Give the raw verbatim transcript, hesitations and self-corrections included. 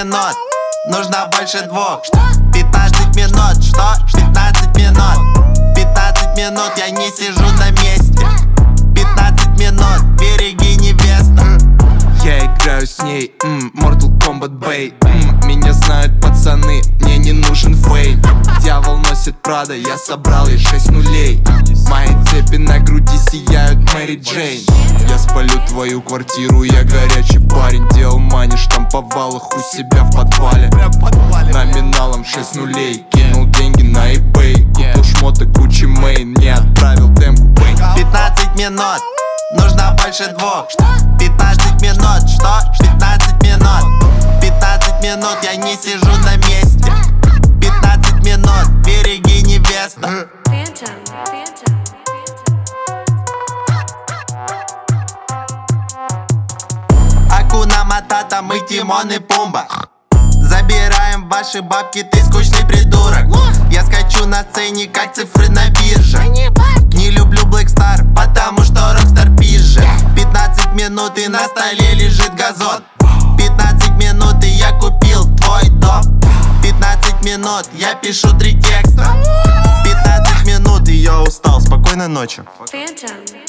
минут, нужно больше двух. Пятнадцать минут, что? Пятнадцать минут, пятнадцать минут, я не сижу на месте. Пятнадцать минут, береги невесту. Я играю с ней, м, Mortal Kombat Bay, м, меня знают пацаны, мне не нужен фейм. Дьявол носит Прада, я собрал ей шесть нулей. Мои цепи на груди сияют Мэри Джейн. Я спалю твою квартиру, я горячий парень. Делал мани, штамповал их у себя в подвале. Номиналом шесть нулей, кинул деньги на eBay. Купил шмоты Gucci Mane, не отправил демку Бэй. Пятнадцать минут, нужно больше двух. Пятнадцать минут, что? Пятнадцать минут, пятнадцать минут, я не сижу на месте. Пятнадцать минут, береги невесту. Phantom, Phantom, Акуна Матата, мы Тимон и Пумба. Забираем ваши бабки, ты скучный придурок. Я скачу на сцене, как цифры на бирже. Не люблю Black Star, потому что Rockstar пизже. Пятнадцать минут и на столе лежит газон. Пятнадцать минут и я купил твой дом. Пятнадцать минут, я пишу три текста. Пятнадцать минут и я устал, спокойной ночи. Phantom.